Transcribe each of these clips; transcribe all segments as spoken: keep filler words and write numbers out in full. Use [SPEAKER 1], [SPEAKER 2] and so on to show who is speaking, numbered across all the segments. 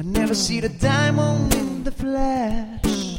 [SPEAKER 1] I never see the diamond in the flesh.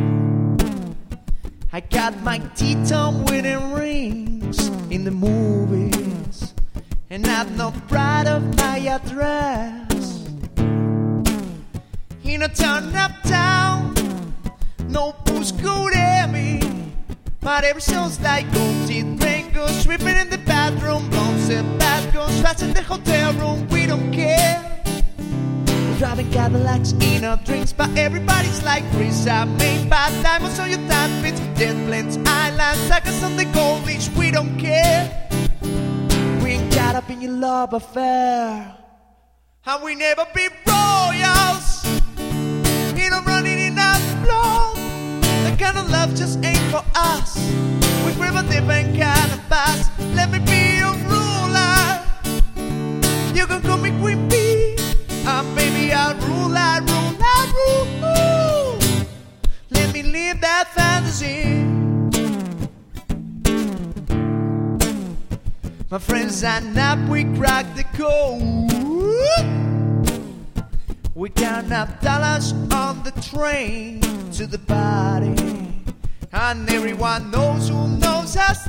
[SPEAKER 1] I got my teeth on wedding rings in the movies, and I'm not proud of my address. In a town uptown, no booze could hear me, but every sounds like gold teeth, rain goes sweeping in the bathroom, blondes and bad girls fast in the hotel room. We don't care. We're driving Cadillacs in our drinks, but everybody's like Chris. I made bad diamonds on your tan fits, jet planes, islands, suckers on the gold beach. We don't care. We ain't caught up in your love affair, and we never be royals. You know, running in our blood. That kind of love just ain't for us. We crave a different kind of past. Let me be your ruler. You can call me Queen Bee. I'm baby, I rule, I rule, I rule. Let me live that fantasy. My friends and up, we crack the code. We count up dollars on the train to the party, and everyone knows who knows us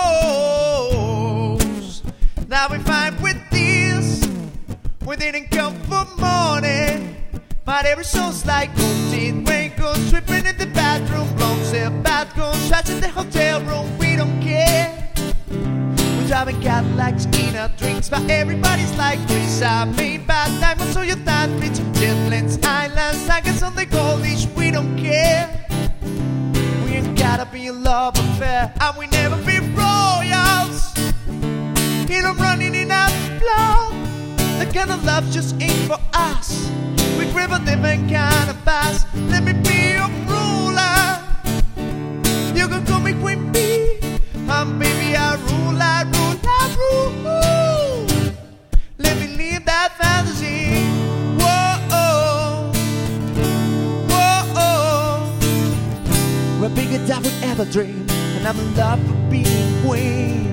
[SPEAKER 1] knows. Now we fight with this. We didn't come for money, but every soul's like gold teeth, rain goes sweeping in the bathroom, blondes and bad girls trash in the hotel room. We don't care. We're driving Cadillacs in our drinks, but everybody's like Chris. I made bad diamonds on your tan fits, jet planes, islands, sagas on the gold beach. We don't care. We ain't caught up in your love affair, and we never be royals. You know, running in our blood. That kind of love just ain't for us. We crave a different kind of past. Let me be your ruler. You can call me Queen Bee. I'm baby, I rule, I rule, I rule. Let me live that fantasy. Whoa, whoa. We're bigger than we ever dreamed, and I'm in love with being queen.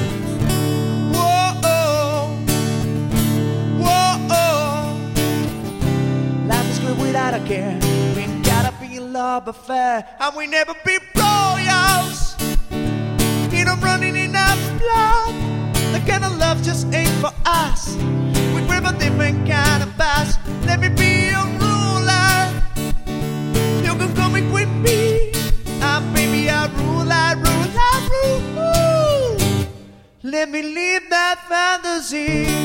[SPEAKER 1] Without a care, we ain't caught up in your love affair, and we never be royals. You know, running in our blood. The kind of love just ain't for us. We crave a different kind of past. Let me be your ruler. You can call me Queen Bee. I'm baby, I rule, I rule, I rule. Let me live that fantasy.